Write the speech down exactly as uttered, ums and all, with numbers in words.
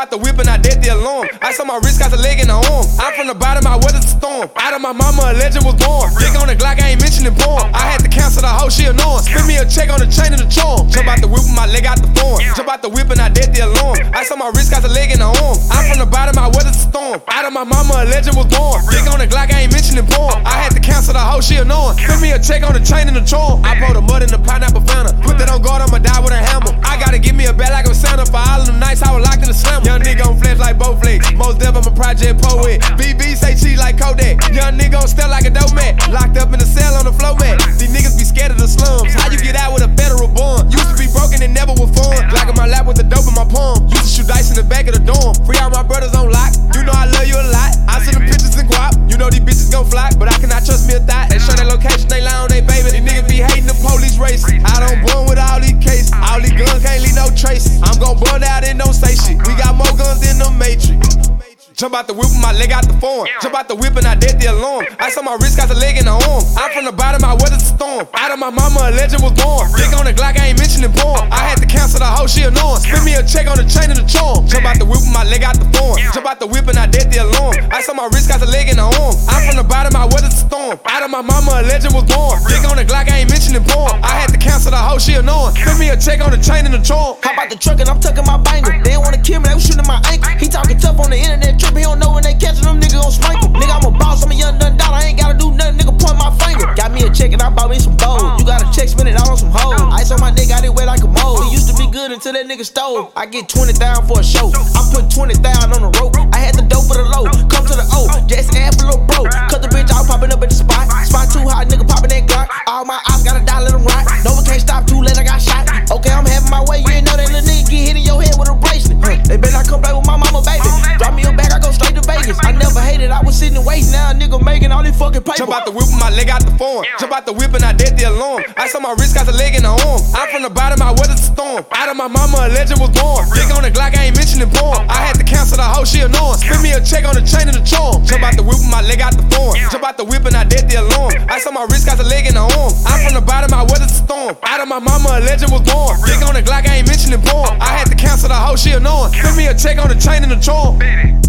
out the whip and I dead the alarm. Ice on my wrist, got the leg in the arm. I'm from the bottom, I weathered the storm. Out of my mama, a legend was born. Dick on the Glock, I ain't mentioning porn. I had to cancel the hoe, she annoying. Spin me a check on the chain and the charm. Jump out the whip with my leg out the form. Jump out the whip and I dead the alarm. Ice on my wrist, got the leg in the arm. I'm from the bottom, I weathered the storm. Out of my mama, a legend was born. Dick on the Glock, I ain't mentioning porn. I had to cancel the hoe, she annoying. Spin me a check on the chain and the charm. I pour the mud in the pineapple fountain. Put that on guard, I'ma die with a hammer. I gotta give me a bag like I'm Santa. For all of them nights, I was locked in the slammer. Young nigga on flesh like Bowflex. Most deaf, I'm a project poet. B B say cheat like Kodak. Young nigga on step like a dope man. Locked up in the cell on the floor mat. These niggas be scared of the slums. How you get out with a federal bond? Used to be broken and never was fun. Glock in my lap with the dope in my palm. Used to shoot dice in the back of the dorm. Free all my brothers on lock. You know I love you a lot. I send them pictures and guap. You know these bitches gon' fly, but I cannot trust me a thought. They show that location, they lie on they baby. These niggas be hating the police race. I don't born with all these cases. All these guns can't leave no traces. I'm gon' burn out and don't say shit. We got more guns than the Matrix. Jump out the whip with my leg out the form. Jump out the whip and I dead the alarm. Ice on my wrist, got the leg in the arm. I'm from the bottom, I weathered the storm. Out of my mama, a legend was born. Dick on the Glock, I ain't mentioning porn. I had to cancel the hoe, she annoying. Spin me a check on the chain and the charm. Jump out the whip with my leg out the form. Jump out the whip and I dead the alarm. Ice on my wrist, got the leg in the arm. I'm from the bottom, I weathered the storm. Out of my mama, a legend was born. Dick on the Glock, I ain't mentioning porn. I had to cancel the hoe, she annoying. Spin me a check on the chain and the charm. Hop out the truck and I'm tucking my banger. They didn't wanna kill me, they was shooting my ankle. He talking tough on the internet, trip, he don't know when they catchin' them niggas gon' sprinkle. Nigga, I'm a boss, I'm a young done dollar, I ain't gotta do nothing, nigga, point my finger. Got me a check and I bought me some gold. You got a check, spend it all on some hoes. Ice on my nigga, got it wet like a mold. It used to be good until that nigga stole. I get twenty thousand for a show. I put twenty thousand on the rope. I had the dope for the low. Come to the O, just add for a little bro. Cut the bitch out, popping up at the spot. Spot too hot, nigga popping that Glock. All my eyes gotta die, let them rock. No one can't stop, too late, I got shot. Okay, I'm having my way, you ain't know that little nigga get hit in your head with a bracelet. Huh. They better not come play with my mama, baby. Drop me a bag, I go straight to Vegas. I never hated, I was sitting and waiting. Now a nigga making all these fucking paper. Jump out the whip with my leg out the form. Jump out the whip and I dead the alarm. Ice on my wrist, got the leg in the arm. I'm from the bottom, I weathered the storm. Out of my mama, a legend was born. Dick on the Glock, I ain't mentioning porn. I had to cancel the hoe, she annoying. Spin me a check on the chain and the charm. Jump out the whip with my leg out the form. Jump out the whip and I dead the alarm. Ice on my wrist, got the leg in the arm. I'm from the bottom, I weathered the storm. Out of my mama, a legend was born. Dick on the Glock, I ain't mentioning porn. I had to cancel the hoe, she annoying. Spin me a check on the chain and the charm.